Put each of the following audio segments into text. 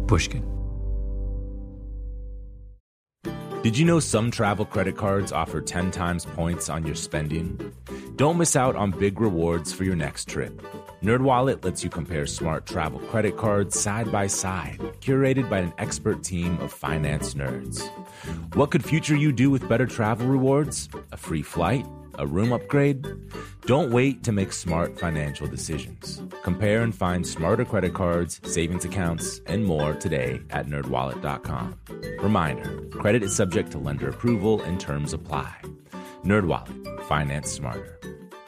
Pushkin. Did you know some travel credit cards offer 10 times points on your spending? Don't miss out on big rewards for your next trip. NerdWallet lets you compare smart travel credit cards side by side, curated by an expert team of finance nerds. What could future you do with better travel rewards? A free flight? A room upgrade? Don't wait to make smart financial decisions. Compare and find smarter credit cards, savings accounts, and more today at nerdwallet.com. Reminder, credit is subject to lender approval and terms apply. NerdWallet, finance smarter.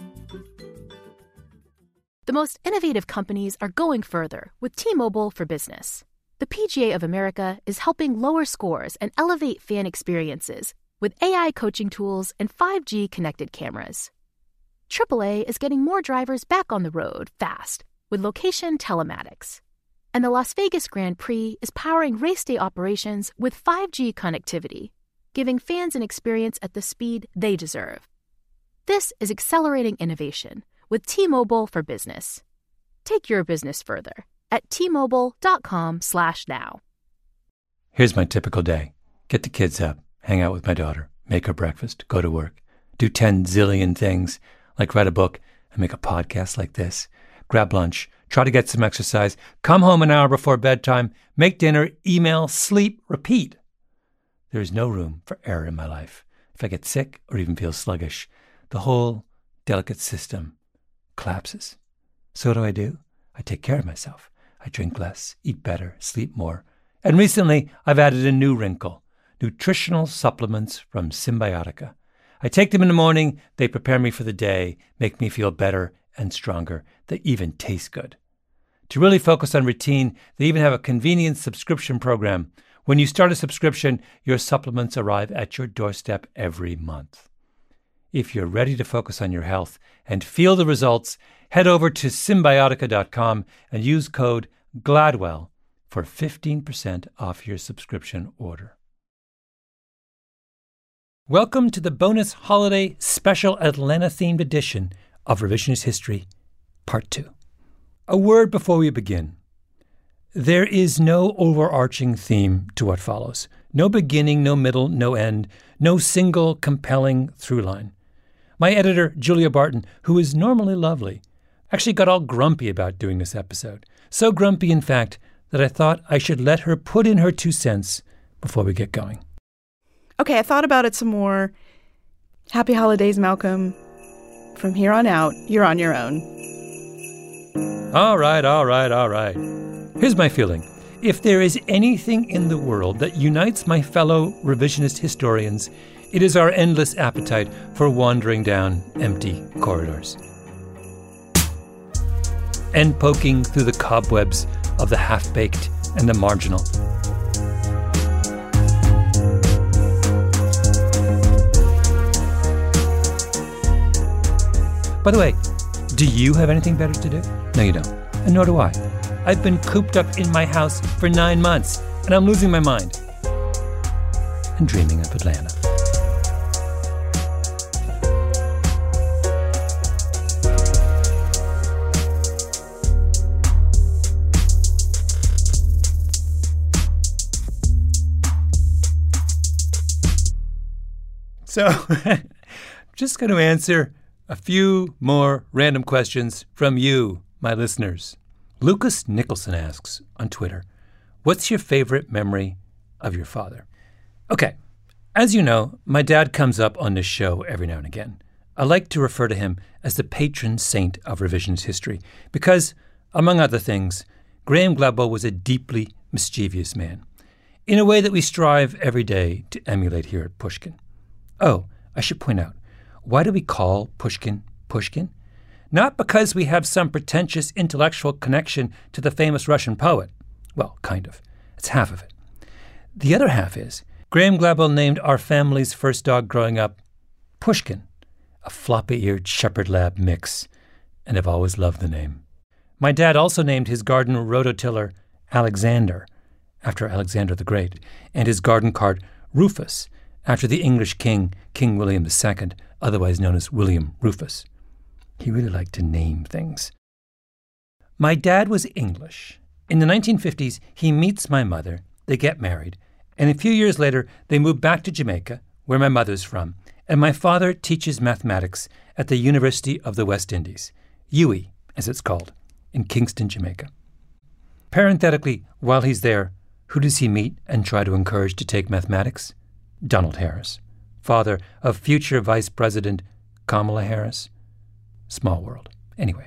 The most innovative companies are going further with T-Mobile for Business. The PGA of America is helping lower scores and elevate fan experiences with AI coaching tools and 5G connected cameras. AAA is getting more drivers back on the road fast with location telematics. And the Las Vegas Grand Prix is powering race day operations with 5G connectivity, giving fans an experience at the speed they deserve. This is accelerating innovation with T-Mobile for Business. Take your business further at T-Mobile.com/now. Here's my typical day. Get the kids up, hang out with my daughter, make her breakfast, go to work, do 10 zillion things, like write a book and make a podcast like this, grab lunch, try to get some exercise, come home an hour before bedtime, make dinner, email, sleep, repeat. There is no room for error in my life. If I get sick or even feel sluggish, the whole delicate system collapses. So what do? I take care of myself. I drink less, eat better, sleep more. And recently, I've added a new wrinkle: nutritional supplements from Symbiotica. I take them in the morning, they prepare me for the day, make me feel better and stronger. They even taste good. To really focus on routine, they even have a convenient subscription program. When you start a subscription, your supplements arrive at your doorstep every month. If you're ready to focus on your health and feel the results, head over to Symbiotica.com and use code GLADWELL for 15% off your subscription order. Welcome to the bonus holiday special Atlanta-themed edition of Revisionist History, Part 2. A word before we begin. There is no overarching theme to what follows. No beginning, no middle, no end, no single compelling through line. My editor, Julia Barton, who is normally lovely, actually got all grumpy about doing this episode. So grumpy, in fact, that I thought I should let her put in her 2 cents before we get going. Okay, I thought about it some more. Happy holidays, Malcolm. From here on out, you're on your own. All right. Here's my feeling. If there is anything in the world that unites my fellow revisionist historians, it is our endless appetite for wandering down empty corridors and poking through the cobwebs of the half-baked and the marginal. By the way, do you have anything better to do? No, you don't. And nor do I. I've been cooped up in my house for 9 months, and I'm losing my mind. And dreaming of Atlanta. So, I'm just going to answer a few more random questions from you, my listeners. Lucas Nicholson asks on Twitter, what's your favorite memory of your father? Okay, as you know, my dad comes up on this show every now and again. I like to refer to him as the patron saint of revisionist history because, among other things, Graham Gladwell was a deeply mischievous man, in a way that we strive every day to emulate here at Pushkin. Oh, I should point out, why do we call Pushkin Pushkin? Not because we have some pretentious intellectual connection to the famous Russian poet. Well, kind of. It's half of it. The other half is, Graham Gladwell named our family's first dog growing up Pushkin, a floppy-eared shepherd lab mix, and I've always loved the name. My dad also named his garden rototiller Alexander, after Alexander the Great, and his garden cart Rufus, after the English king, King William II, otherwise known as William Rufus. He really liked to name things. My dad was English, In the 1950s, he meets my mother, they get married, and a few years later, they move back to Jamaica, where my mother's from, and my father teaches mathematics at the University of the West Indies, UWI, as it's called, in Kingston, Jamaica. Parenthetically, while he's there, who does he meet and try to encourage to take mathematics? Donald Harris, father of future Vice President Kamala Harris. Small world. Anyway.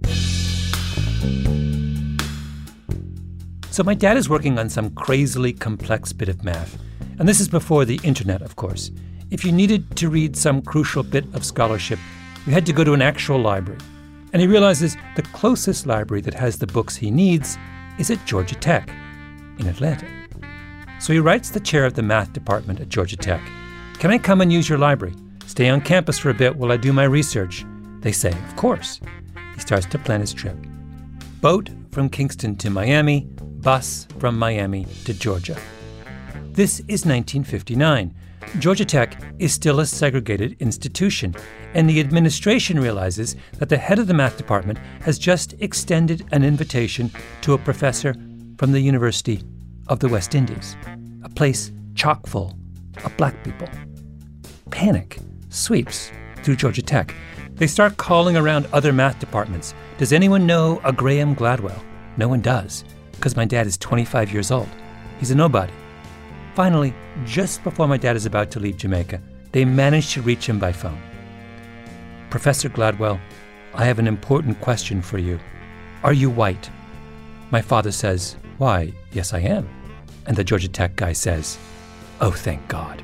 So my dad is working on some crazily complex bit of math. And this is before the internet, of course. If you needed to read some crucial bit of scholarship, you had to go to an actual library. And he realizes the closest library that has the books he needs is at Georgia Tech in Atlanta. So he writes the chair of the math department at Georgia Tech. Can I come and use your library? Stay on campus for a bit while I do my research. They say, of course. He starts to plan his trip. Boat from Kingston to Miami, bus from Miami to Georgia. This is 1959. Georgia Tech is still a segregated institution, and the administration realizes that the head of the math department has just extended an invitation to a professor from the University of the West Indies, a place chock full of black people. Panic sweeps through Georgia Tech. They start calling around other math departments. Does anyone know a Graham Gladwell? No one does, because my dad is 25 years old. He's a nobody. Finally, just before my dad is about to leave Jamaica, they manage to reach him by phone. Professor Gladwell, I have an important question for you. Are you white? My father says, why, yes, I am. And the Georgia Tech guy says, oh, thank God.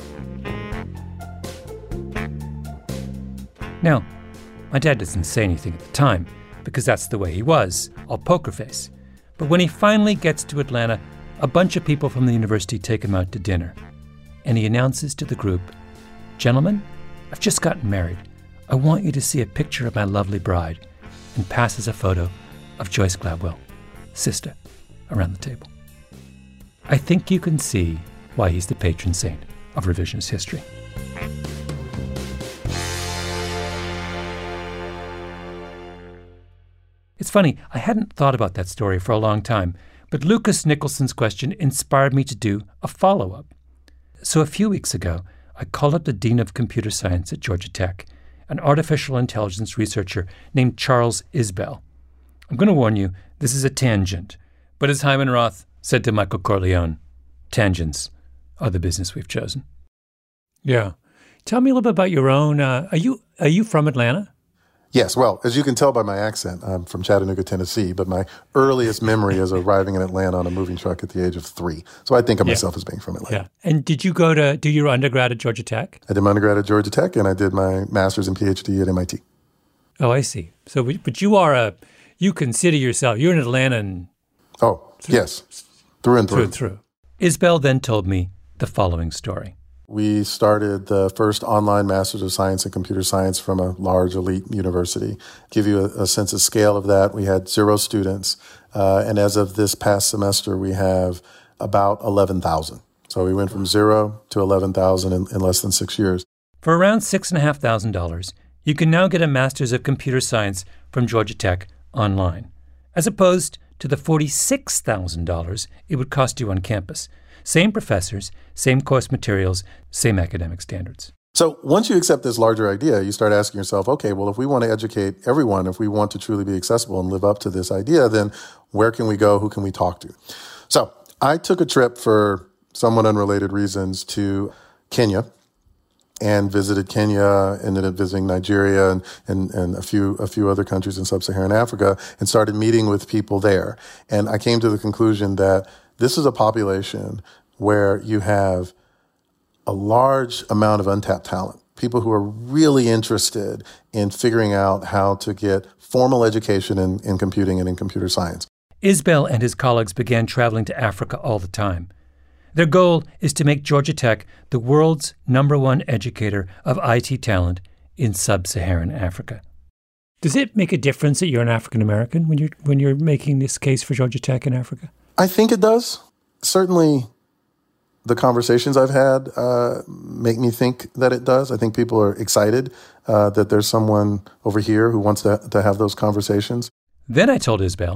Now, my dad doesn't say anything at the time, because that's the way he was, all poker face. But when he finally gets to Atlanta, a bunch of people from the university take him out to dinner. And he announces to the group, gentlemen, I've just gotten married. I want you to see a picture of my lovely bride, and passes a photo of Joyce Gladwell, sister, around the table. I think you can see why he's the patron saint of revisionist history. It's funny, I hadn't thought about that story for a long time, but Lucas Nicholson's question inspired me to do a follow-up. So a few weeks ago, I called up the Dean of Computer Science at Georgia Tech, an artificial intelligence researcher named Charles Isbell. I'm going to warn you, this is a tangent, but as Hyman Roth said to Michael Corleone, tangents are the business we've chosen. Yeah. Tell me a little bit about your own, are you from Atlanta? Yes, well, as you can tell by my accent, I'm from Chattanooga, Tennessee, but my earliest memory is arriving in Atlanta on a moving truck at the age of 3. So I think of myself as being from Atlanta. Yeah. And did you go to do your undergrad at Georgia Tech? I did my undergrad at Georgia Tech, and I did my master's and PhD at MIT. Oh, I see. So, but you consider yourself, you're an Atlantan. Oh, yes, through and through. Through. Isbell then told me the following story. We started the first online Masters of Science in Computer Science from a large elite university. Give you a sense of scale of that, we had 0 students. And as of this past semester, we have about 11,000. So we went from 0 to 11,000 in less than 6 years. For around $6,500, you can now get a Master's of Computer Science from Georgia Tech online, as opposed to the $46,000 it would cost you on campus. Same professors, same course materials, same academic standards. So once you accept this larger idea, you start asking yourself, okay, well, if we want to educate everyone, if we want to truly be accessible and live up to this idea, then where can we go? Who can we talk to? So I took a trip for somewhat unrelated reasons to Kenya and visited Kenya, ended up visiting Nigeria and a few other countries in sub-Saharan Africa and started meeting with people there. And I came to the conclusion that this is a population where you have a large amount of untapped talent, people who are really interested in figuring out how to get formal education in computing and in computer science. Isbell and his colleagues began traveling to Africa all the time. Their goal is to make Georgia Tech the world's #1 educator of IT talent in sub-Saharan Africa. Does it make a difference that you're an African American when you're making this case for Georgia Tech in Africa? I think it does. Certainly, the conversations I've had make me think that it does. I think people are excited that there's someone over here who wants to have those conversations. Then I told Isbell,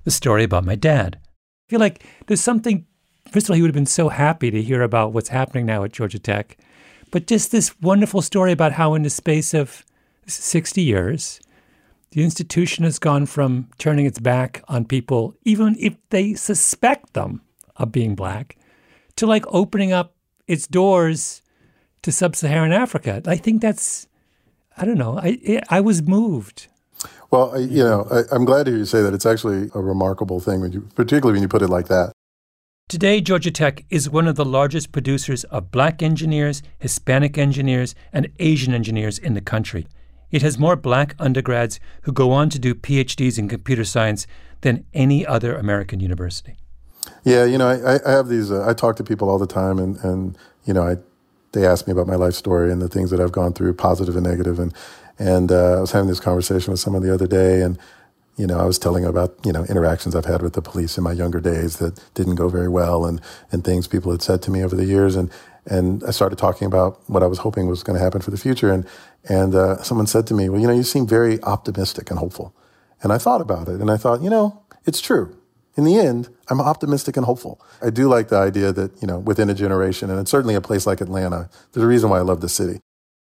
the story about my dad. I feel like there's something, first of all, he would have been so happy to hear about what's happening now at Georgia Tech, but just this wonderful story about how in the space of 60 years, the institution has gone from turning its back on people, even if they suspect them of being Black, to like opening up its doors to sub-Saharan Africa. I think that's, I don't know, I was moved. Well, I'm glad to hear you say that. It's actually a remarkable thing, particularly when you put it like that. Today, Georgia Tech is one of the largest producers of Black engineers, Hispanic engineers, and Asian engineers in the country. It has more Black undergrads who go on to do PhDs in computer science than any other American university. Yeah, I have these, I talk to people all the time, and they ask me about my life story and the things that I've gone through, positive and negative. And I was having this conversation with someone the other day, and, I was telling about, interactions I've had with the police in my younger days that didn't go very well, and things people had said to me over the years. And I started talking about what I was hoping was going to happen for the future. And someone said to me, well, you seem very optimistic and hopeful. And I thought about it, and I thought, it's true. In the end, I'm optimistic and hopeful. I do like the idea that, within a generation, and it's certainly a place like Atlanta, there's a reason why I love the city.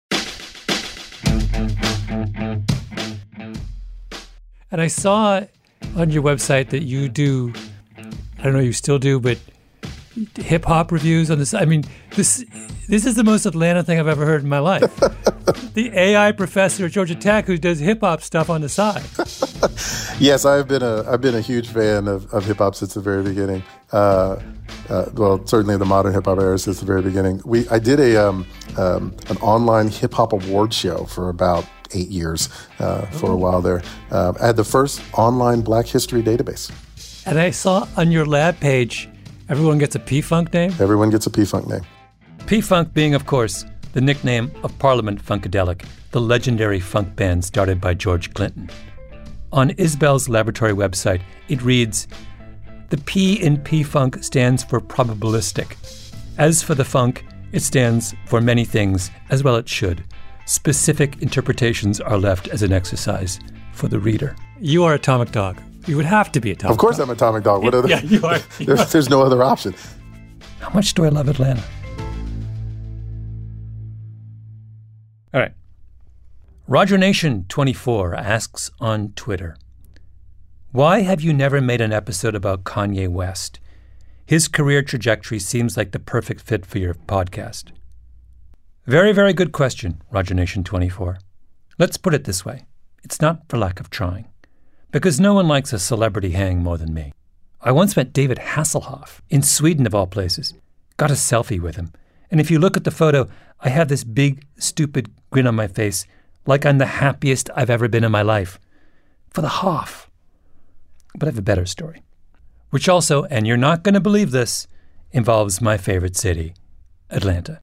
And I saw on your website that you do, I don't know if you still do, but hip-hop reviews on this. I mean, this is the most Atlanta thing I've ever heard in my life. The AI professor at Georgia Tech who does hip-hop stuff on the side. Yes, I've been a huge fan of hip-hop since the very beginning. Well, certainly the modern hip-hop era since the very beginning. I did an online hip-hop award show for about 8 years for a while there. I had the first online Black history database. And I saw on your lab page, everyone gets a P-Funk name? Everyone gets a P-Funk name. P-Funk being, of course, the nickname of Parliament Funkadelic, the legendary funk band started by George Clinton. On Isbell's laboratory website, it reads, "The P in P-Funk stands for probabilistic. As for the funk, it stands for many things, as well it should. Specific interpretations are left as an exercise for the reader." You are Atomic Dog. You would have to be Atomic Dog. Of course I'm Atomic Dog. What other? Yeah, you are. There's no other option. How much do I love Atlanta? All right. Roger Nation 24 asks on Twitter, "Why have you never made an episode about Kanye West? His career trajectory seems like the perfect fit for your podcast." Very, very good question, Roger Nation 24. Let's put it this way. It's not for lack of trying, because no one likes a celebrity hang more than me. I once met David Hasselhoff in Sweden, of all places. Got a selfie with him. And if you look at the photo, I have this big, stupid grin on my face, like I'm the happiest I've ever been in my life. For the Hoff. But I have a better story, which also, and you're not going to believe this, involves my favorite city, Atlanta.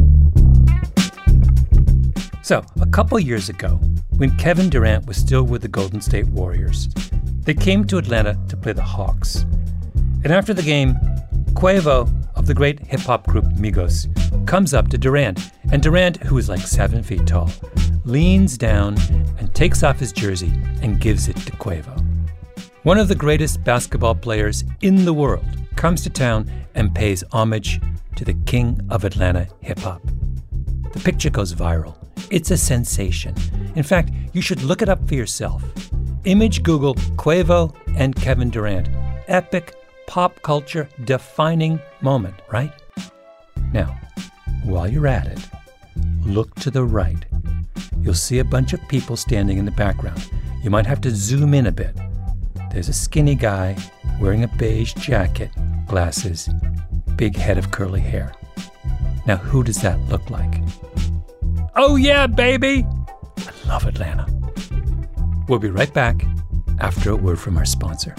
So, a couple years ago, when Kevin Durant was still with the Golden State Warriors, they came to Atlanta to play the Hawks. And after the game, Quavo of the great hip-hop group Migos comes up to Durant, and Durant, who is like 7 feet tall, leans down and takes off his jersey and gives it to Quavo. One of the greatest basketball players in the world comes to town and pays homage to the king of Atlanta hip-hop. The picture goes viral. It's a sensation. In fact, you should look it up for yourself. Image Google Quavo and Kevin Durant. Epic pop culture defining moment, right? Now, while you're at it, look to the right. You'll see a bunch of people standing in the background. You might have to zoom in a bit. There's a skinny guy wearing a beige jacket, glasses, big head of curly hair. Now, who does that look like? Oh yeah, baby! I love Atlanta. We'll be right back after a word from our sponsor.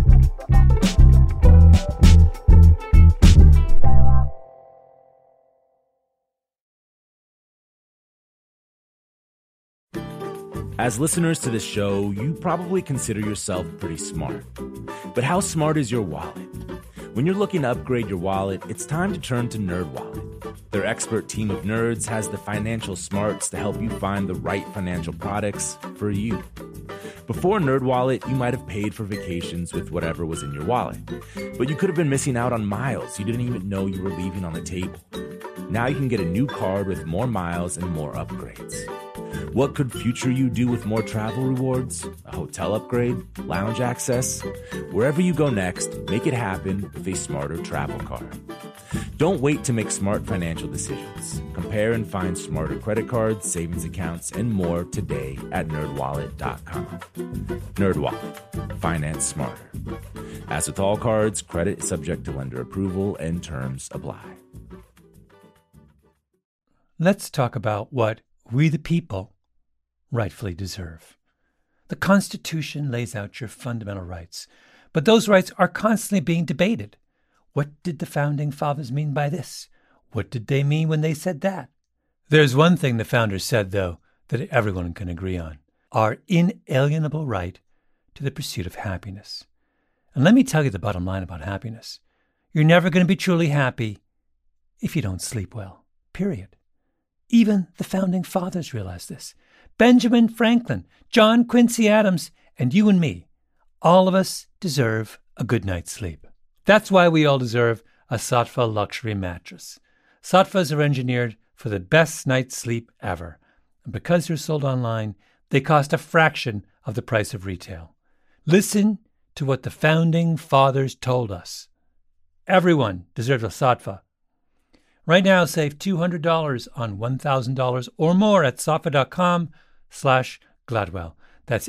As listeners to this show, you probably consider yourself pretty smart. But how smart is your wallet? When you're looking to upgrade your wallet, it's time to turn to NerdWallet. Their expert team of nerds has the financial smarts to help you find the right financial products for you. Before NerdWallet, you might have paid for vacations with whatever was in your wallet. But you could have been missing out on miles you didn't even know you were leaving on the table. Now you can get a new card with more miles and more upgrades. What could future you do with more travel rewards? A hotel upgrade? Lounge access? Wherever you go next, make it happen with a smarter travel card. Don't wait to make smart financial decisions. Compare and find smarter credit cards, savings accounts, and more today at NerdWallet.com. NerdWallet. Finance smarter. As with all cards, credit is subject to lender approval and terms apply. Let's talk about what we the people rightfully deserve. The Constitution lays out your fundamental rights, but those rights are constantly being debated. What did the Founding Fathers mean by this? What did they mean when they said that? There's one thing the Founders said, though, that everyone can agree on: our inalienable right to the pursuit of happiness. And let me tell you the bottom line about happiness. You're never going to be truly happy if you don't sleep well, period. Even the Founding Fathers realized this. Benjamin Franklin, John Quincy Adams, and you and me, all of us deserve a good night's sleep. That's why we all deserve a Saatva luxury mattress. Saatvas are engineered for the best night's sleep ever. And because they're sold online, they cost a fraction of the price of retail. Listen to what the Founding Fathers told us. Everyone deserves a Saatva. Right now, save $200 on $1,000 or more at saatva.com/Gladwell. That's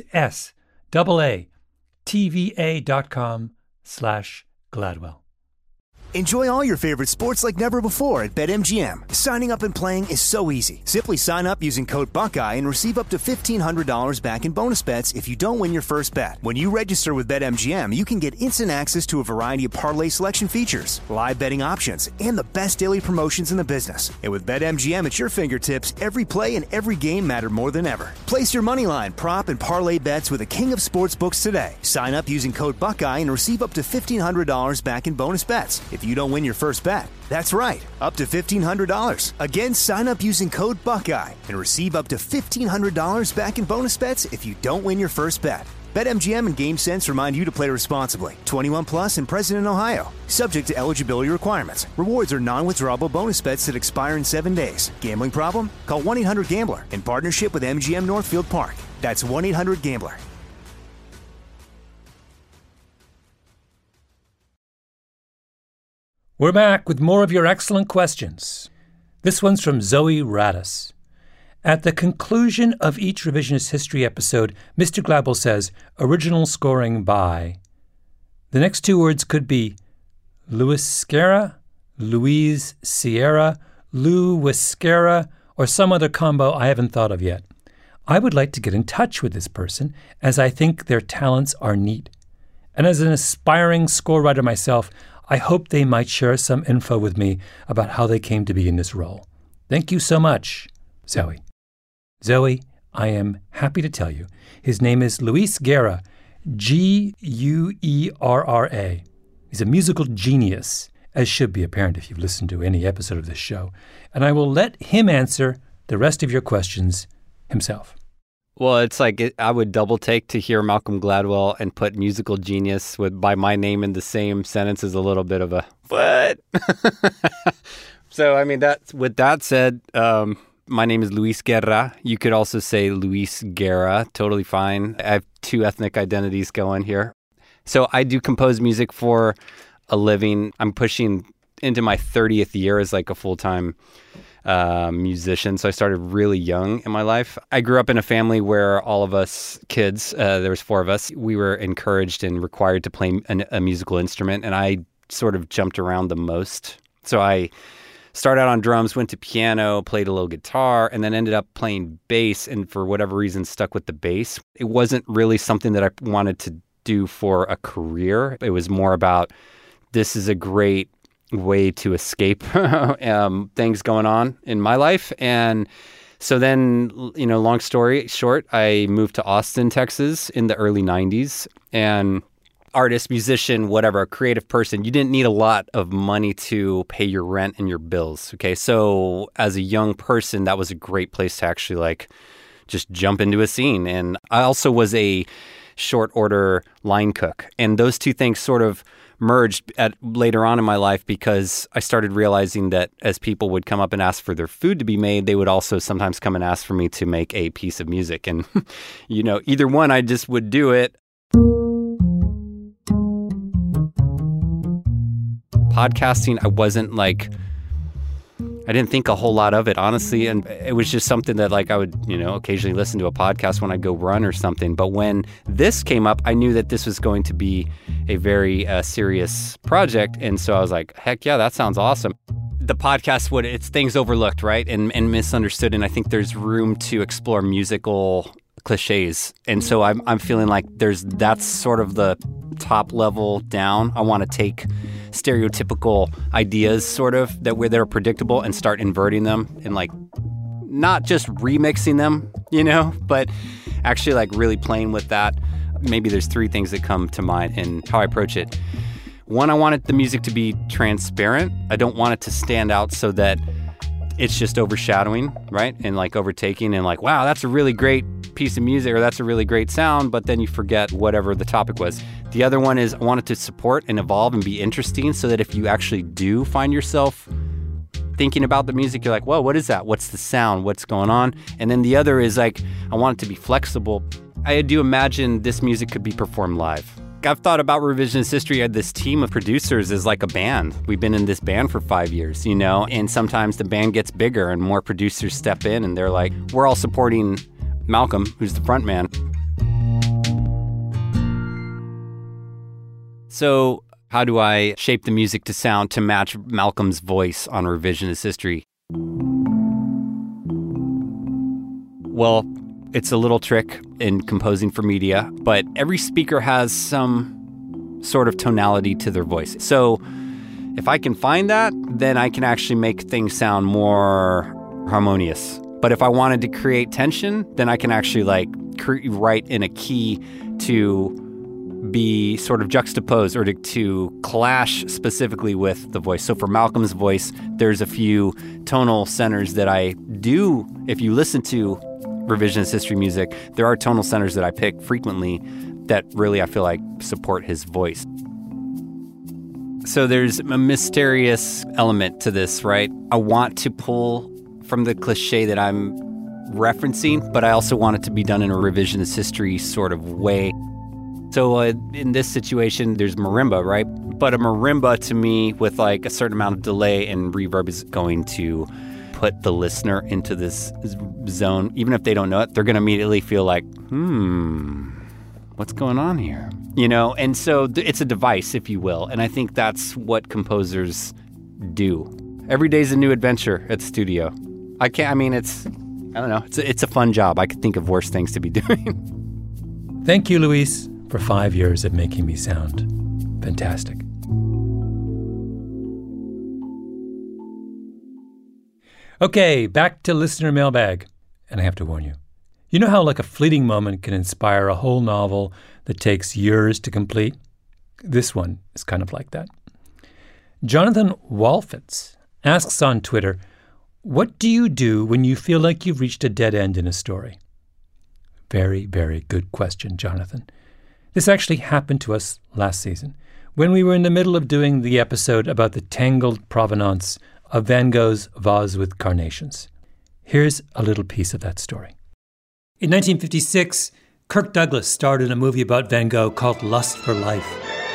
SAATVA.com/Gladwell. Enjoy all your favorite sports like never before at BetMGM. Signing up and playing is so easy. Simply sign up using code Buckeye and receive up to $1,500 back in bonus bets if you don't win your first bet. When you register with BetMGM, you can get instant access to a variety of parlay selection features, live betting options, and the best daily promotions in the business. And with BetMGM at your fingertips, every play and every game matter more than ever. Place your moneyline, prop, and parlay bets with the king of sportsbooks today. Sign up using code Buckeye and receive up to $1,500 back in bonus bets if you don't win your first bet. That's right, up to $1,500. Again, sign up using code Buckeye and receive up to $1,500 back in bonus bets if you don't win your first bet. BetMGM and GameSense remind you to play responsibly. 21 plus and present in Ohio. Subject to eligibility requirements. Rewards are non-withdrawable bonus bets that expire in 7 days. Gambling problem? Call 1-800-GAMBLER in partnership with MGM Northfield Park. That's 1-800-GAMBLER. We're back with more of your excellent questions. This one's from Zoe Radis. At the conclusion of each Revisionist History episode, Mr. Gladwell says, original scoring by. The next two words could be Louis Sierra, Louise Sierra, Lou Wiscara, or some other combo I haven't thought of yet. I would like to get in touch with this person, as I think their talents are neat. And as an aspiring score writer myself, I hope they might share some info with me about how they came to be in this role. Thank you so much, Zoe. Zoe, I am happy to tell you, his name is Luis Guerra, Guerra. He's a musical genius, as should be apparent if you've listened to any episode of this show, and I will let him answer the rest of your questions himself. Well, it's like I would double take to hear Malcolm Gladwell and put musical genius by my name in the same sentence is a little bit of a what? So, I mean, with that said, my name is Luis Guerra. You could also say Luis Guerra, totally fine. I have two ethnic identities going here. So I do compose music for a living. I'm pushing into my 30th year as like a full-time musician. So I started really young in my life. I grew up in a family where all of us kids, there was 4 of us, we were encouraged and required to play a musical instrument. And I sort of jumped around the most. So I started out on drums, went to piano, played a little guitar, and then ended up playing bass. And for whatever reason, stuck with the bass. It wasn't really something that I wanted to do for a career. It was more about, this is a great way to escape things going on in my life. And so then, long story short, I moved to Austin, Texas in the early 90s. And artist, musician, whatever, creative person, you didn't need a lot of money to pay your rent and your bills. Okay. So as a young person, that was a great place to actually just jump into a scene. And I also was a short order line cook. And those two things sort of merged later on in my life because I started realizing that as people would come up and ask for their food to be made, they would also sometimes come and ask for me to make a piece of music. And, either one, I just would do it. Podcasting, I didn't think a whole lot of it, honestly. And it was just something that I would, occasionally listen to a podcast when I go run or something. But when this came up, I knew that this was going to be a very serious project. And so I was like, heck yeah, that sounds awesome. The podcast, it's things overlooked, right? And misunderstood. And I think there's room to explore musical cliches. And so I'm feeling like that's sort of the top level down. I want to take stereotypical ideas sort of that are predictable and start inverting them and not just remixing them, but actually really playing with that. Maybe there's three things that come to mind in how I approach it. One, I wanted the music to be transparent. I don't want it to stand out so that it's just overshadowing, right? And overtaking and wow, that's a really great piece of music or that's a really great sound, but then you forget whatever the topic was. The other one is I want it to support and evolve and be interesting so that if you actually do find yourself thinking about the music, you're like, whoa, what is that? What's the sound? What's going on? And then the other is I want it to be flexible. I do imagine this music could be performed live. I've thought about Revisionist History as this team of producers is like a band. We've been in this band for 5 years, and sometimes the band gets bigger and more producers step in and they're like, we're all supporting Malcolm, who's the front man. So how do I shape the music to sound to match Malcolm's voice on Revisionist History? Well, it's a little trick in composing for media, but every speaker has some sort of tonality to their voice. So if I can find that, then I can actually make things sound more harmonious. But if I wanted to create tension, then I can actually write in a key to be sort of juxtaposed or to clash specifically with the voice. So for Malcolm's voice, there's a few tonal centers that I do. If you listen to Revisionist History music, there are tonal centers that I pick frequently that really I feel like support his voice. So there's a mysterious element to this, right? I want to pull from the cliche that I'm referencing, but I also want it to be done in a Revisionist History sort of way. So in this situation, there's marimba, right? But a marimba to me with a certain amount of delay and reverb is going to put the listener into this zone. Even if they don't know it, they're going to immediately feel like, what's going on here? And so it's a device, if you will. And I think that's what composers do. Every day's a new adventure at the studio. It's a fun job. I could think of worse things to be doing. Thank you, Luis, for 5 years of making me sound fantastic. Okay, back to listener mailbag. And I have to warn you. You know how a fleeting moment can inspire a whole novel that takes years to complete? This one is kind of like that. Jonathan Walfitz asks on Twitter, what do you do when you feel like you've reached a dead end in a story? Very, very good question, Jonathan. This actually happened to us last season when we were in the middle of doing the episode about the tangled provenance of Van Gogh's Vase with Carnations. Here's a little piece of that story. In 1956, Kirk Douglas starred in a movie about Van Gogh called Lust for Life.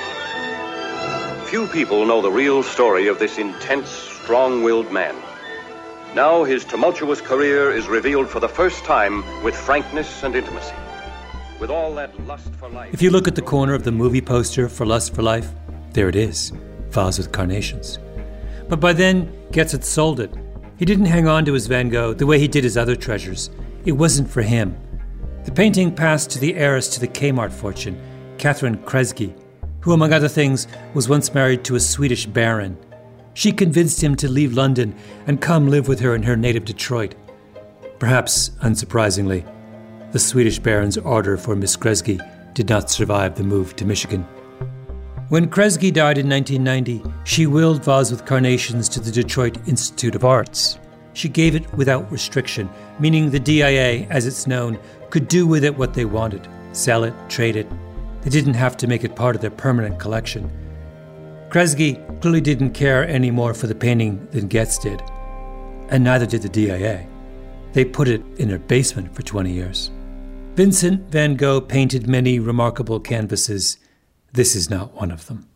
Few people know the real story of this intense, strong-willed man. Now his tumultuous career is revealed for the first time with frankness and intimacy. With all that lust for life... If you look at the corner of the movie poster for Lust for Life, there it is, Vase with Carnations. But by then, Goetz had sold it. He didn't hang on to his Van Gogh the way he did his other treasures. It wasn't for him. The painting passed to the heiress to the Kmart fortune, Catherine Kresge, who, among other things, was once married to a Swedish baron. She convinced him to leave London and come live with her in her native Detroit. Perhaps, unsurprisingly, the Swedish baron's order for Miss Kresge did not survive the move to Michigan. When Kresge died in 1990, she willed Vase with Carnations to the Detroit Institute of Arts. she gave it without restriction, meaning the DIA, as it's known, could do with it what they wanted, sell it, trade it. They didn't have to make it part of their permanent collection. Kresge clearly didn't care any more for the painting than Getz did, and neither did the DIA. They put it in their basement for 20 years. Vincent van Gogh painted many remarkable canvases. This is not one of them.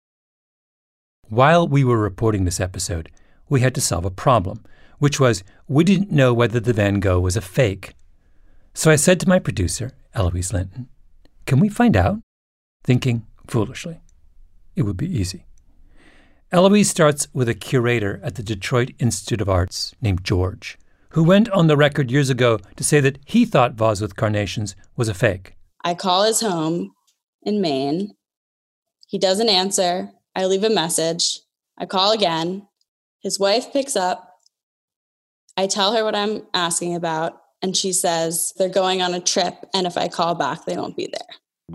While we were reporting this episode, we had to solve a problem, which was we didn't know whether the Van Gogh was a fake. So I said to my producer, Eloise Linton, "Can we find out?" Thinking foolishly. It would be easy. Eloise starts with a curator at the Detroit Institute of Arts named George, who went on the record years ago to say that he thought Vase with Carnations was a fake. I call his home in Maine. He doesn't answer. I leave a message. I call again. His wife picks up. I tell her what I'm asking about, and she says they're going on a trip, and if I call back, they won't be there.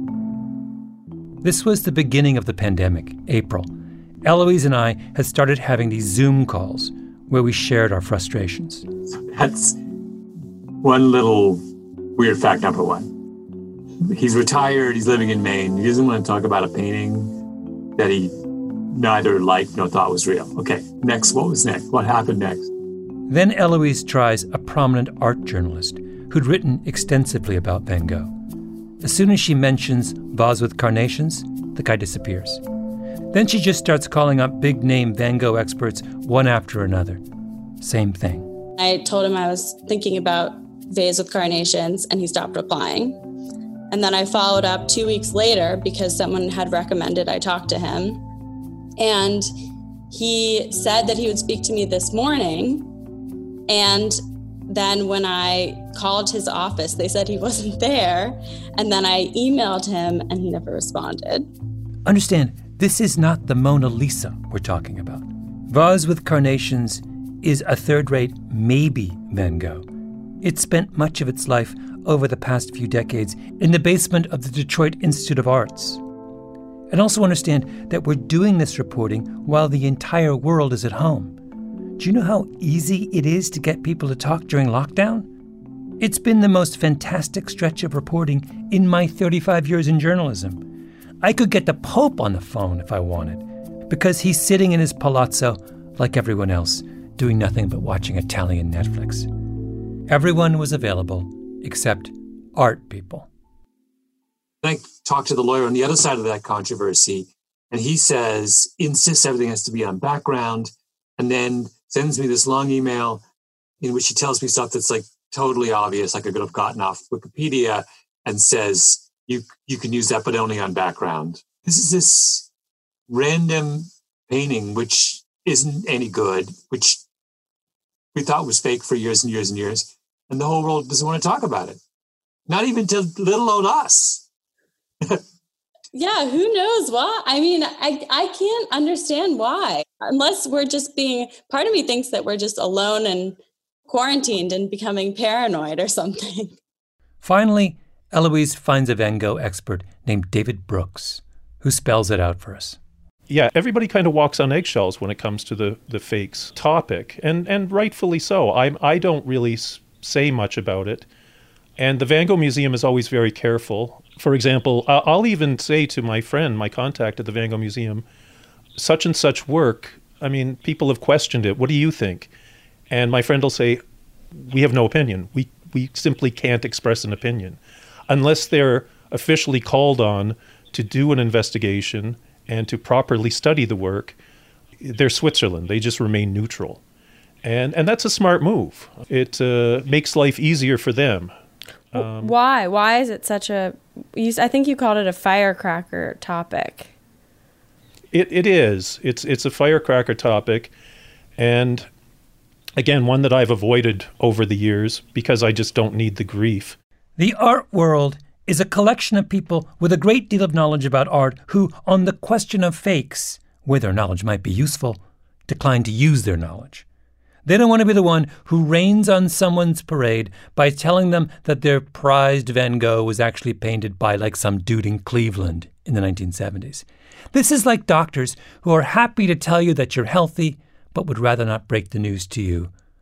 This was the beginning of the pandemic, April. Eloise and I had started having these Zoom calls where we shared our frustrations. That's one little weird fact number one. He's retired, he's living in Maine. He doesn't want to talk about a painting that he neither liked nor thought was real. Okay, next, what was next? What happened next? Then Eloise tries a prominent art journalist who'd written extensively about Van Gogh. As soon as she mentions Vase with Carnations, the guy disappears. Then she just starts calling up big-name Van Gogh experts one after another. Same thing. I told him I was thinking about Vase with Carnations, and he stopped replying. And then I followed up 2 weeks later because someone had recommended I talk to him. And he said that he would speak to me this morning. And then when I called his office, they said he wasn't there. And then I emailed him and he never responded. Understand, this is not the Mona Lisa we're talking about. Vase with Carnations is a third-rate maybe Van Gogh. It spent much of its life over the past few decades in the basement of the Detroit Institute of Arts. And also understand that we're doing this reporting while the entire world is at home. Do you know how easy it is to get people to talk during lockdown? It's been the most fantastic stretch of reporting in my 35 years in journalism. I could get the Pope on the phone if I wanted, because he's sitting in his palazzo like everyone else, doing nothing but watching Italian Netflix. Everyone was available except art people. I talked to the lawyer on the other side of that controversy, and he insists everything has to be on background, and then sends me this long email in which he tells me stuff that's like totally obvious, like I could have gotten off Wikipedia, and says, you can use that, but only on background. This is this random painting, which isn't any good, which we thought was fake for years and years and years. And the whole world doesn't want to talk about it. Not even to little old us. Yeah, who knows why? I mean, I can't understand why. Unless we're just part of me thinks that we're just alone and quarantined and becoming paranoid or something. Finally, Eloise finds a Van Gogh expert named David Brooks, who spells it out for us. Yeah, everybody kind of walks on eggshells when it comes to the fakes topic, and rightfully so. I don't really say much about it. And the Van Gogh Museum is always very careful. For example, I'll even say to my friend, my contact at the Van Gogh Museum, such and such work, I mean, people have questioned it. What do you think? And my friend will say, we have no opinion. We simply can't express an opinion. Unless they're officially called on to do an investigation and to properly study the work, they're Switzerland. They just remain neutral. And that's a smart move. It makes life easier for them. Why? Why is it such a... I think you called it a firecracker topic. It is. It's a firecracker topic. And again, one that I've avoided over the years because I just don't need the grief. The art world is a collection of people with a great deal of knowledge about art who, on the question of fakes, where their knowledge might be useful, decline to use their knowledge. They don't want to be the one who rains on someone's parade by telling them that their prized Van Gogh was actually painted by like some dude in Cleveland in the 1970s. This is like doctors who are happy to tell you that you're healthy, but would rather not break the news to you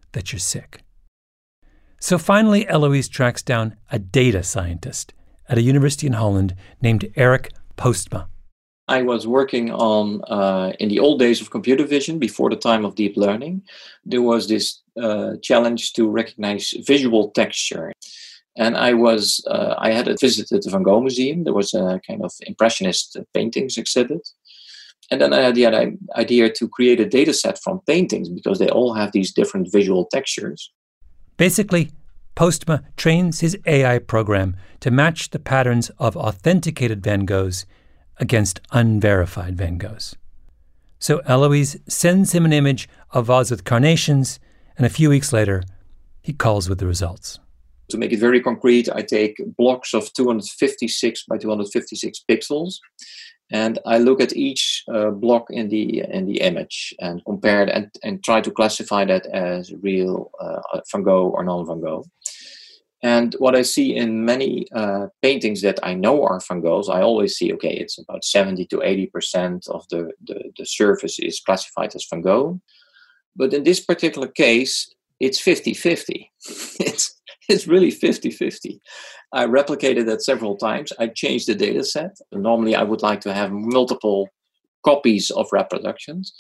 that you're sick. So finally, Eloise tracks down a data scientist at a university in Holland named Erik Postma. I was working on, in the old days of computer vision, before the time of deep learning, there was this challenge to recognize visual texture. And I had visited the Van Gogh Museum. There was a kind of impressionist paintings exhibit. And then I had the idea to create a data set from paintings because they all have these different visual textures. Basically, Postma trains his AI program to match the patterns of authenticated Van Goghs against unverified Van Goghs. So Eloise sends him an image of vase with carnations, and a few weeks later, he calls with the results. To make it very concrete, I take blocks of 256 by 256 pixels, and I look at each block in the image and compare it and try to classify that as real Van Gogh or non-Van Gogh. And what I see in many paintings that I know are Van Goghs, I always see, okay, it's about 70 to 80% of the surface is classified as Van Gogh. But in this particular case, it's 50-50. It's really 50-50. I replicated that several times. I changed the data set. Normally, I would like to have multiple copies of reproductions.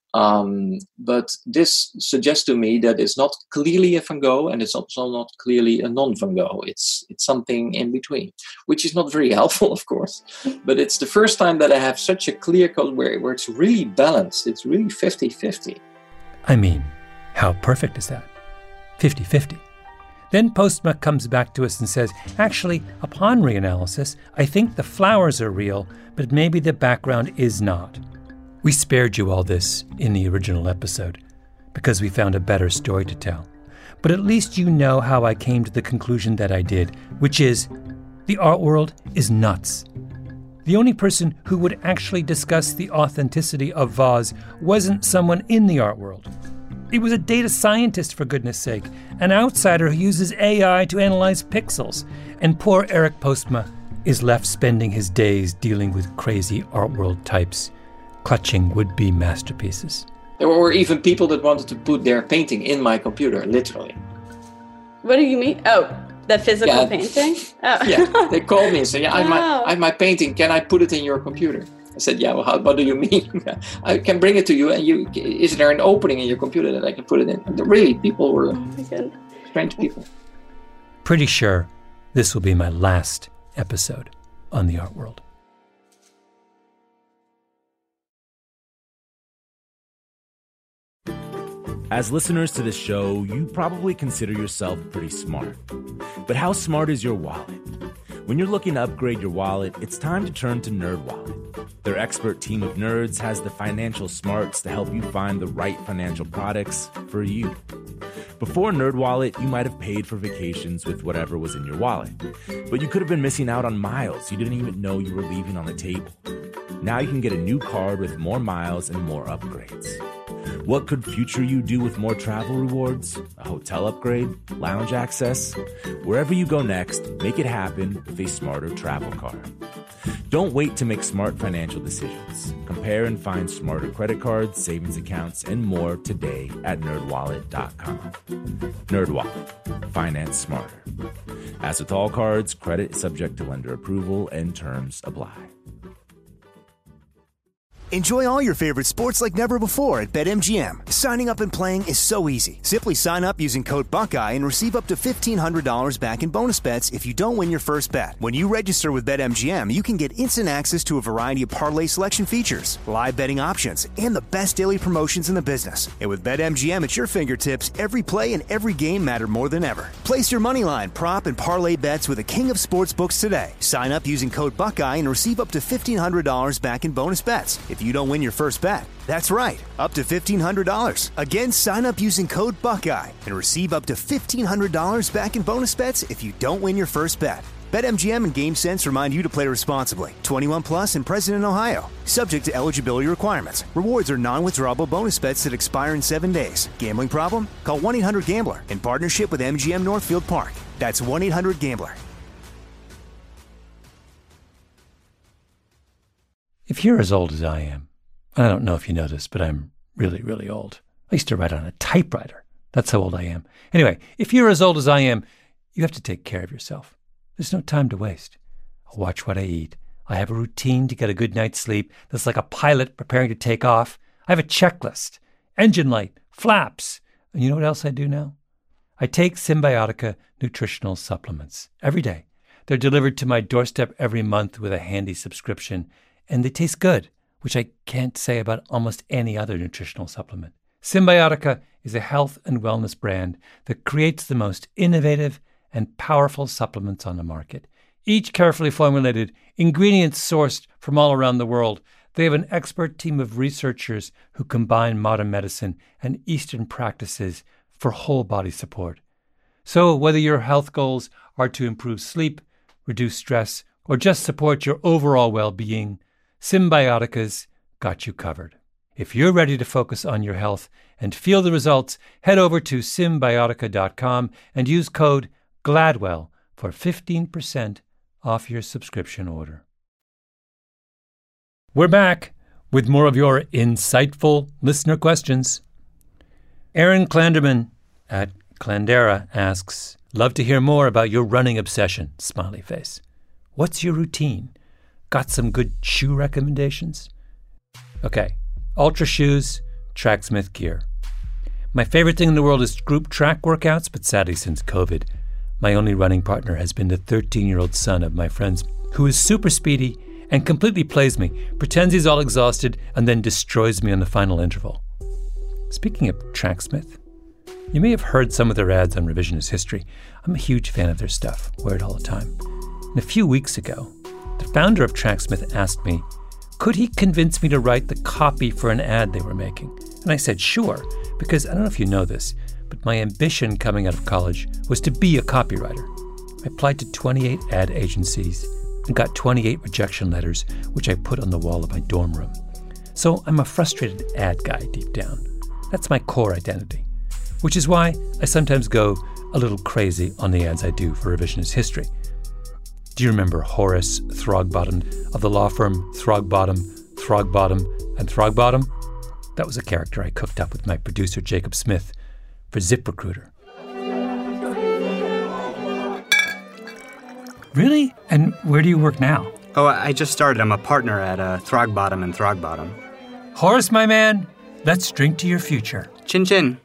But this suggests to me that it's not clearly a Van Gogh and it's also not clearly a non-Van Gogh. It's something in between, which is not very helpful, of course. But it's the first time that I have such a clear code where it's really balanced. It's really 50-50. I mean, how perfect is that? 50-50. Then Postma comes back to us and says, actually, upon reanalysis, I think the flowers are real, but maybe the background is not. We spared you all this in the original episode because we found a better story to tell. But at least you know how I came to the conclusion that I did, which is the art world is nuts. The only person who would actually discuss the authenticity of vase wasn't someone in the art world. It was a data scientist, for goodness sake, an outsider who uses AI to analyze pixels. And poor Erik Postma is left spending his days dealing with crazy art world types, clutching would-be masterpieces. There were even people that wanted to put their painting in my computer, literally. What do you mean? Oh, the physical painting? Oh. Yeah, they called me and said, I have my painting. Can I put it in your computer? I said, yeah, well, what do you mean? I can bring it to you, and is there an opening in your computer that I can put it in? And really, people were strange people. Pretty sure this will be my last episode on the art world. As listeners to this show, you probably consider yourself pretty smart. But how smart is your wallet? When you're looking to upgrade your wallet, it's time to turn to NerdWallet. Their expert team of nerds has the financial smarts to help you find the right financial products for you. Before NerdWallet, you might have paid for vacations with whatever was in your wallet. But you could have been missing out on miles you didn't even know you were leaving on the table. Now you can get a new card with more miles and more upgrades. What could future you do with more travel rewards? A hotel upgrade? Lounge access? Wherever you go next, make it happen with a smarter travel card. Don't wait to make smart financial decisions. Compare and find smarter credit cards, savings accounts, and more today at nerdwallet.com. NerdWallet. Finance smarter. As with all cards, credit is subject to lender approval and terms apply. Enjoy all your favorite sports like never before at BetMGM. Signing up and playing is so easy. Simply sign up using code Buckeye and receive up to $1,500 back in bonus bets if you don't win your first bet. When you register with BetMGM, you can get instant access to a variety of parlay selection features, live betting options, and the best daily promotions in the business. And with BetMGM at your fingertips, every play and every game matter more than ever. Place your moneyline, prop, and parlay bets with the king of sportsbooks today. Sign up using code Buckeye and receive up to $1,500 back in bonus bets if you don't win your first bet. That's right, up to $1,500. Again, sign up using code Buckeye and receive up to $1,500 back in bonus bets if you don't win your first bet. BetMGM and GameSense remind you to play responsibly. 21 plus and present in Ohio. Subject to eligibility requirements. Rewards are non-withdrawable bonus bets that expire in 7 days. Gambling problem? Call 1-800-GAMBLER in partnership with MGM Northfield Park. That's 1-800-GAMBLER. If you're as old as I am, and I don't know if you know this, but I'm really, really old. I used to write on a typewriter That's how old I am. Anyway, if you're as old as I am, you have to take care of yourself. There's no time to waste. I watch what I eat. I have a routine to get a good night's sleep that's like a pilot preparing to take off. I have a checklist, engine light, flaps. And you know what else I do now? I take Symbiotica nutritional supplements every day. They're delivered to my doorstep every month with a handy subscription, and they taste good, which I can't say about almost any other nutritional supplement. Symbiotica is a health and wellness brand that creates the most innovative and powerful supplements on the market. Each carefully formulated, ingredients sourced from all around the world. They have an expert team of researchers who combine modern medicine and Eastern practices for whole body support. So whether your health goals are to improve sleep, reduce stress, or just support your overall well-being, Symbiotica's got you covered. If you're ready to focus on your health and feel the results, head over to Symbiotica.com and use code GLADWELL for 15% off your subscription order. We're back with more of your insightful listener questions. Aaron Clanderman at Clandera asks, love to hear more about your running obsession, smiley face. What's your routine? Got some good shoe recommendations? Okay, Ultra shoes, Tracksmith gear. My favorite thing in the world is group track workouts, but sadly since COVID, my only running partner has been the 13-year-old son of my friends, who is super speedy and completely plays me, pretends he's all exhausted, and then destroys me on the final interval. Speaking of Tracksmith, you may have heard some of their ads on Revisionist History. I'm a huge fan of their stuff, wear it all the time. And a few weeks ago, the founder of Tracksmith asked me, could he convince me to write the copy for an ad they were making? And I said, sure, because I don't know if you know this, but my ambition coming out of college was to be a copywriter. I applied to 28 ad agencies and got 28 rejection letters, which I put on the wall of my dorm room. So I'm a frustrated ad guy deep down. That's my core identity, which is why I sometimes go a little crazy on the ads I do for Revisionist History. Do you remember Horace Throgbottom of the law firm Throgbottom, and Throgbottom? That was a character I cooked up with my producer Jacob Smith for ZipRecruiter. Really? And where do you work now? Oh, I just started. I'm a partner at Throgbottom and Throgbottom. Horace, my man, let's drink to your future. Chin chin.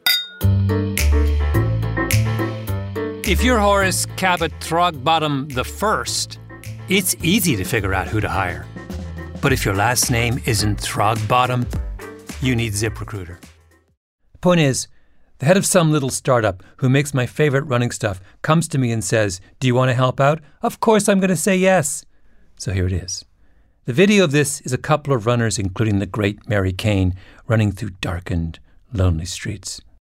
If you're Horace Cabot Throgbottom the First, it's easy to figure out who to hire. But if your last name isn't Throgbottom, you need ZipRecruiter. Point is, the head of some little startup who makes my favorite running stuff comes to me and says, do you want to help out? Of course I'm going to say yes. So here it is. The video of this is a couple of runners, including the great Mary Kane, running through darkened, lonely streets.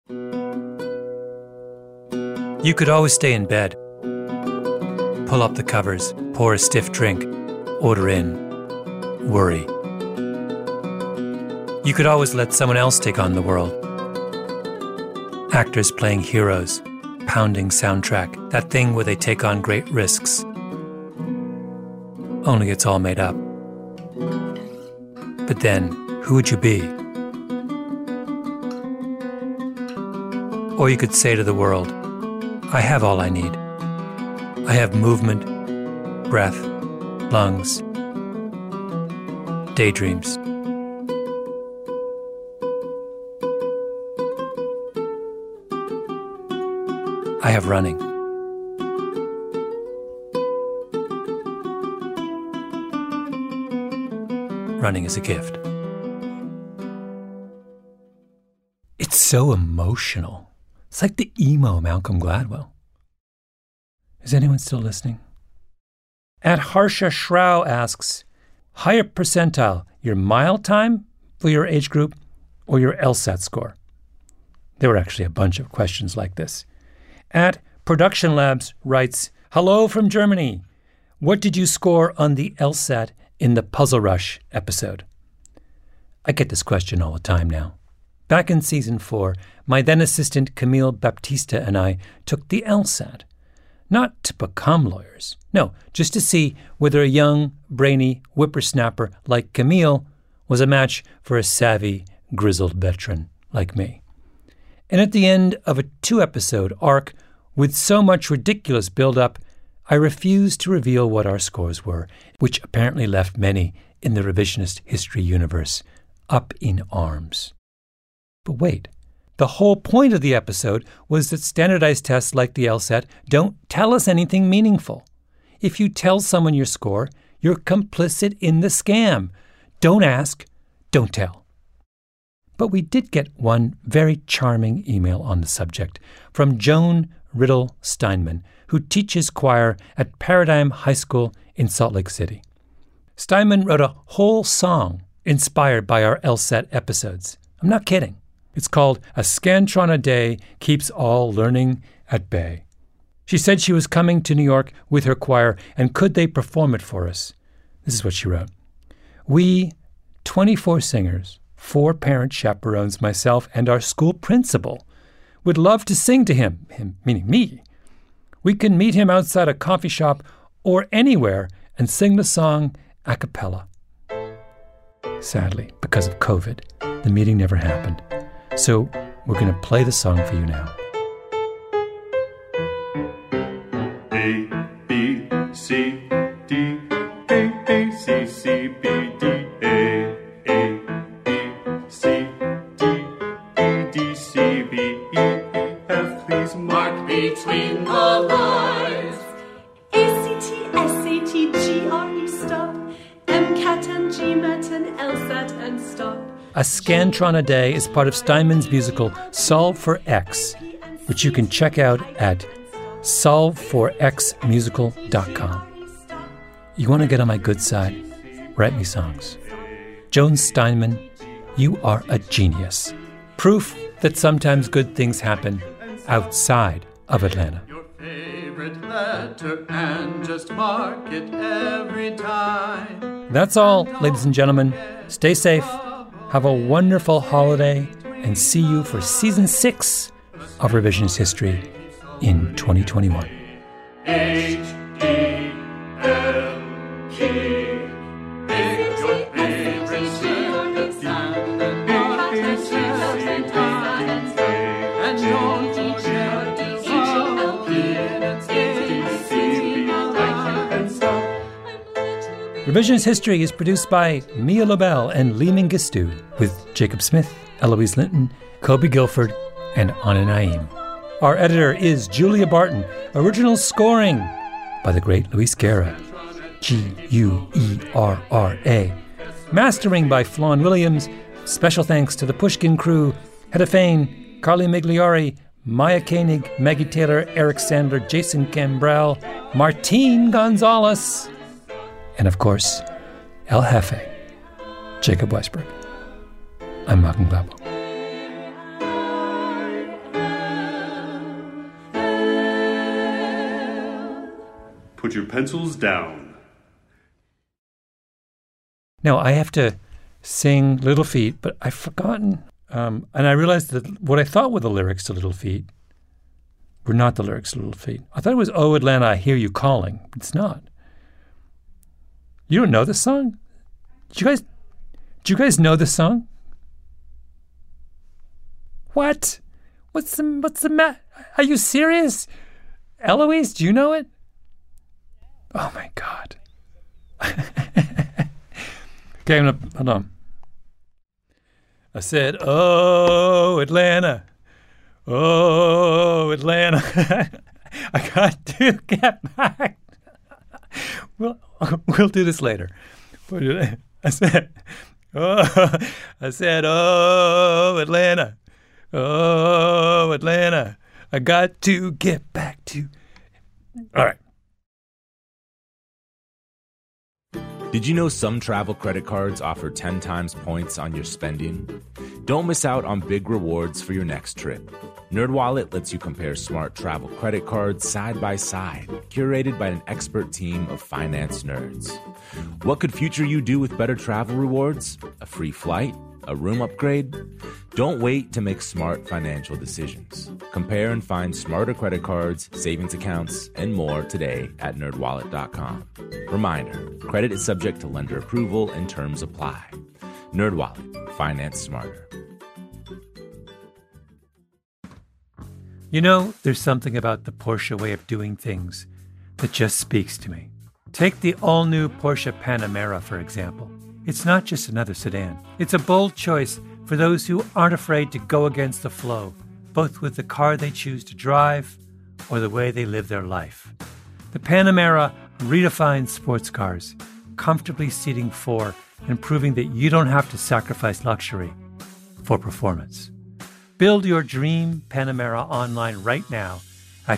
You could always stay in bed, pull up the covers, pour a stiff drink, order in, worry. You could always let someone else take on the world. Actors playing heroes, pounding soundtrack, that thing where they take on great risks. Only it's all made up. But then, who would you be? Or you could say to the world, I have all I need. I have movement, breath, lungs, daydreams. I have running. Running is a gift. It's so emotional. It's like the emo Malcolm Gladwell. Is anyone still listening? At Harsha Shrow asks, higher percentile, your mile time for your age group or your LSAT score? There were actually a bunch of questions like this. At Production Labs writes, hello from Germany. What did you score on the LSAT in the Puzzle Rush episode? I get this question all the time now. Back in season 4, my then assistant Camille Baptista and I took the LSAT. Not to become lawyers. No, just to see whether a young, brainy whippersnapper like Camille was a match for a savvy, grizzled veteran like me. And at the end of a 2-episode arc with so much ridiculous build-up, I refused to reveal what our scores were, which apparently left many in the revisionist history universe up in arms. But wait, the whole point of the episode was that standardized tests like the LSAT don't tell us anything meaningful. If you tell someone your score, you're complicit in the scam. Don't ask, don't tell. But we did get one very charming email on the subject from Joan Riddle Steinman, who teaches choir at Paradigm High School in Salt Lake City. Steinman wrote a whole song inspired by our LSAT episodes. I'm not kidding. It's called A Scantron a Day Keeps All Learning at Bay. She said she was coming to New York with her choir, and could they perform it for us? This is what she wrote. We, 24 singers, 4 parent chaperones, myself, and our school principal, would love to sing to him meaning me. We can meet him outside a coffee shop or anywhere and sing the song a cappella. Sadly, because of COVID, the meeting never happened. So we're going to play the song for you now. A, B, C, D, A, C, C, B, D, A, B, C, D, A, D, C, B, E, F. Please mark between the lines. ACT, SAT, GRE, stop. MCAT and GMAT and LSAT and stop. A Scantron a Day is part of Steinman's musical Solve for X, which you can check out at solveforxmusical.com. You want to get on my good side? Write me songs. Joan Steinman, you are a genius. Proof that sometimes good things happen outside of Atlanta. Your favorite letter and just mark it every time. That's all, ladies and gentlemen. Stay safe. Have a wonderful holiday, and see you for Season 6 of Revisionist History in 2021. H-E-L-P. Pick your favorite sympathy and don't forget to love Revisionist History is produced by Mia Lobel and Lee Mengistu, with Jacob Smith, Eloise Linton, Kobe Guilford, and Anna Naim. Our editor is Julia Barton. Original scoring by the great Luis Guerra, Guerra. Mastering by Flawn Williams. Special thanks to the Pushkin crew, Hedda Fain, Carly Migliori, Maya Koenig, Maggie Taylor, Eric Sandler, Jason Cambrell, Martine Gonzalez, and of course, El Jefe, Jacob Weisberg. I'm Malcolm Gladwell. Put your pencils down. Now, I have to sing Little Feat, but I've forgotten. And I realized that what I thought were the lyrics to Little Feat were not the lyrics to Little Feat. I thought it was, "Oh, Atlanta, I hear you calling." It's not. You don't know this song? Do you guys know this song? What? What's the matter? Are you serious? Eloise, do you know it? Oh my God. Okay, hold on. I said, "Oh, Atlanta. Oh, Atlanta. I got to get back." We'll do this later. I said, "Oh, Atlanta. Oh, Atlanta. I got to get back to." All right. Did you know some travel credit cards offer 10 times points on your spending? Don't miss out on big rewards for your next trip. NerdWallet lets you compare smart travel credit cards side by side, curated by an expert team of finance nerds. What could future you do with better travel rewards? A free flight? A room upgrade? Don't wait to make smart financial decisions. Compare and find smarter credit cards, savings accounts, and more today at nerdwallet.com. Reminder, credit is subject to lender approval and terms apply. NerdWallet, finance smarter. You know, there's something about the Porsche way of doing things that just speaks to me. Take the all-new Porsche Panamera, for example. It's not just another sedan. It's a bold choice for those who aren't afraid to go against the flow, both with the car they choose to drive or the way they live their life. The Panamera redefines sports cars, comfortably seating four and proving that you don't have to sacrifice luxury for performance. Build your dream Panamera online right now at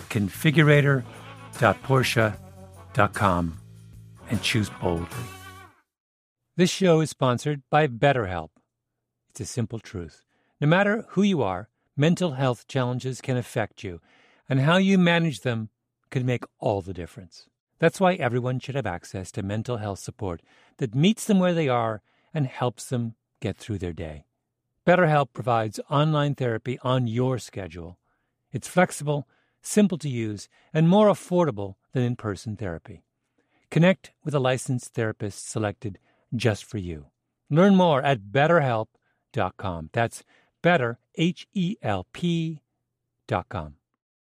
configurator.porsche.com and choose boldly. This show is sponsored by BetterHelp. It's a simple truth. No matter who you are, mental health challenges can affect you, and how you manage them can make all the difference. That's why everyone should have access to mental health support that meets them where they are and helps them get through their day. BetterHelp provides online therapy on your schedule. It's flexible, simple to use, and more affordable than in-person therapy. Connect with a licensed therapist selected just for you. Learn more at BetterHelp.com. That's better, HELP.com.